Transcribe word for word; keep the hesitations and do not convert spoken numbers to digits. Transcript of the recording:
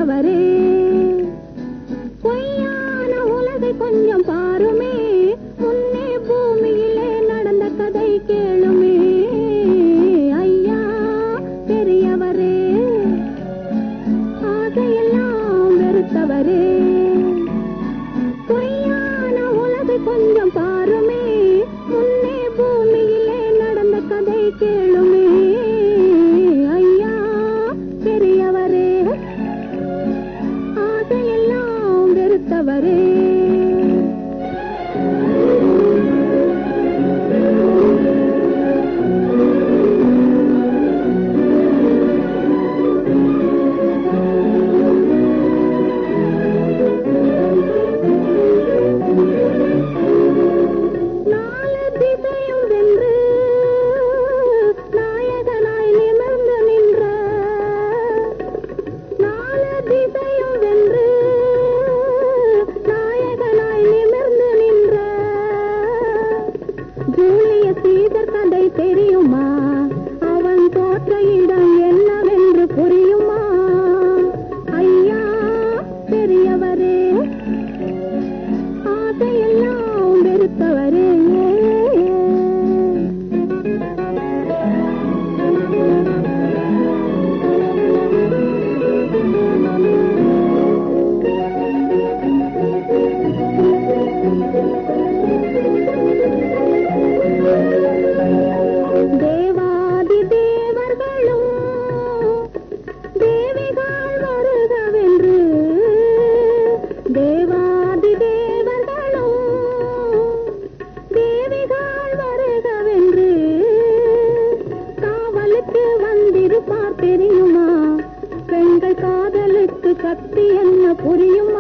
வெறுத்தவரே பொய்யான உலகை கொஞ்சம் பாருமே முன்னே பூமியிலே நடந்த கதை கேளுமே ஐயா பெரியவரே ஆசையெல்லாம் வெறுத்தவரே பொய்யான உலகை கொஞ்சம் பாருமே முன்னே பூமியிலே நடந்த கதை கேளுமே ஐயா பெரியவரே ஆசையெல்லாம் வெறுத்தவரே தெரியுமா அவன் தோற்ற இடம் என்னவென்று புரியுமா ஐயா பெரியவரே ஆசையெல்லாம் வெறுத்தவரே தெரியுமா பெண்கள் காதலுக்கு சக்தி என்ன புரியுமா